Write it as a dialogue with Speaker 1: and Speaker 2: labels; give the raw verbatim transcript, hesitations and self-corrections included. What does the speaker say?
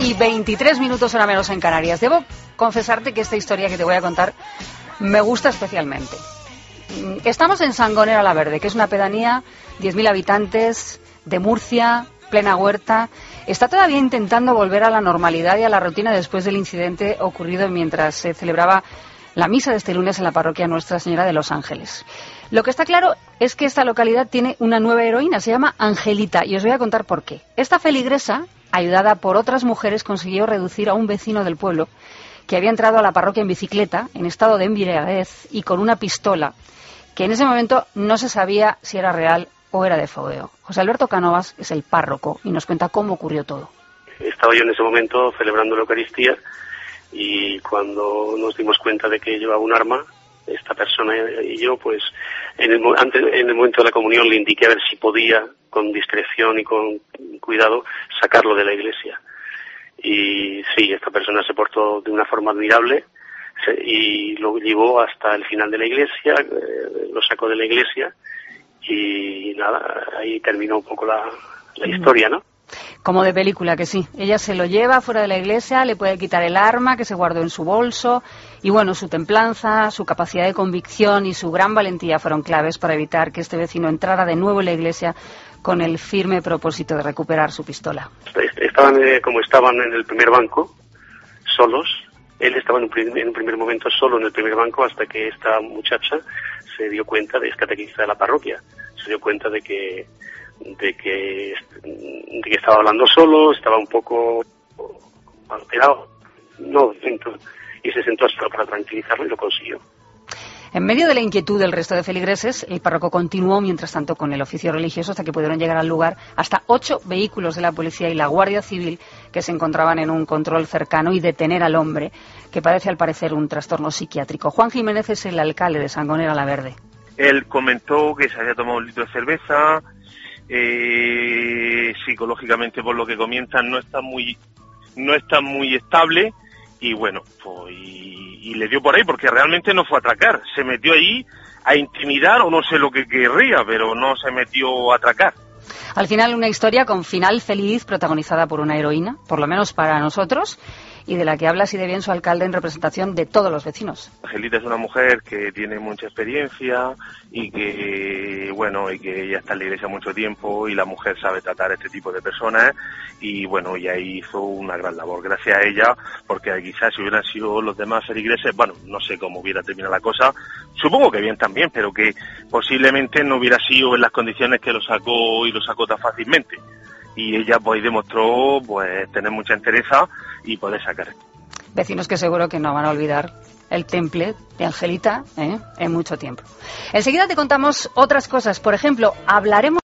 Speaker 1: y veintitrés minutos hora menos en Canarias. Debo confesarte que esta historia que te voy a contar me gusta especialmente. Estamos en Sangonera la Verde, que es una pedanía, diez mil habitantes, de Murcia, plena huerta. Está todavía intentando volver a la normalidad y a la rutina después del incidente ocurrido mientras se celebraba la misa de este lunes en la parroquia Nuestra Señora de los Ángeles. Lo que está claro es que esta localidad tiene una nueva heroína, se llama Angelita, y os voy a contar por qué. Esta feligresa, ayudada por otras mujeres, consiguió reducir a un vecino del pueblo que había entrado a la parroquia en bicicleta, en estado de embriaguez y con una pistola, que en ese momento no se sabía si era real o era de fogueo. José Alberto Cánovas es el párroco y nos cuenta cómo ocurrió todo.
Speaker 2: Estaba yo en ese momento celebrando la Eucaristía y cuando nos dimos cuenta de que llevaba un arma, esta persona y yo, pues en el, antes, en el momento de la comunión le indiqué a ver si podía, con discreción y con cuidado, sacarlo de la iglesia. Y sí, esta persona se portó de una forma admirable se, y lo llevó hasta el final de la iglesia, eh, lo sacó de la iglesia y nada, ahí terminó un poco la, la historia, ¿no?
Speaker 1: Como de película, que sí. Ella se lo lleva fuera de la iglesia, le puede quitar el arma que se guardó en su bolso y bueno, su templanza, su capacidad de convicción y su gran valentía fueron claves para evitar que este vecino entrara de nuevo en la iglesia con el firme propósito de recuperar su pistola.
Speaker 2: Estaban eh, como estaban en el primer banco, solos. Él estaba en un, primer, en un primer momento solo en el primer banco hasta que esta muchacha se dio cuenta, de, es catequista de la parroquia, se dio cuenta de que de que de que estaba hablando solo, estaba un poco alterado, no, y se sentó solo para tranquilizarlo y lo consiguió.
Speaker 1: En medio de la inquietud del resto de feligreses, el párroco continuó mientras tanto con el oficio religioso hasta que pudieron llegar al lugar hasta ocho vehículos de la policía y la Guardia Civil que se encontraban en un control cercano y detener al hombre, que padece al parecer un trastorno psiquiátrico. Juan Jiménez es el alcalde de Sangonera la Verde.
Speaker 3: Él comentó que se había tomado un litro de cerveza, eh, psicológicamente por lo que comienzan no está muy, no está muy estable. Y bueno, pues y, y le dio por ahí porque realmente no fue a atracar, se metió allí a intimidar o no sé lo que querría, pero no se metió a atracar.
Speaker 1: Al final una historia con final feliz protagonizada por una heroína, por lo menos para nosotros, y de la que habla así de bien su alcalde en representación de todos los vecinos.
Speaker 3: Angelita es una mujer que tiene mucha experiencia y que, bueno, y que ya está en la iglesia mucho tiempo y la mujer sabe tratar a este tipo de personas y, bueno, ella hizo una gran labor gracias a ella, porque quizás si hubieran sido los demás feligreses, bueno, no sé cómo hubiera terminado la cosa, supongo que bien también, pero que posiblemente no hubiera sido en las condiciones que lo sacó y lo sacó tan fácilmente. Y ella pues demostró pues tener mucha entereza y poder sacar.
Speaker 1: Vecinos que seguro que no van a olvidar el temple de Angelita, ¿eh? en mucho tiempo. Enseguida te contamos otras cosas. Por ejemplo, hablaremos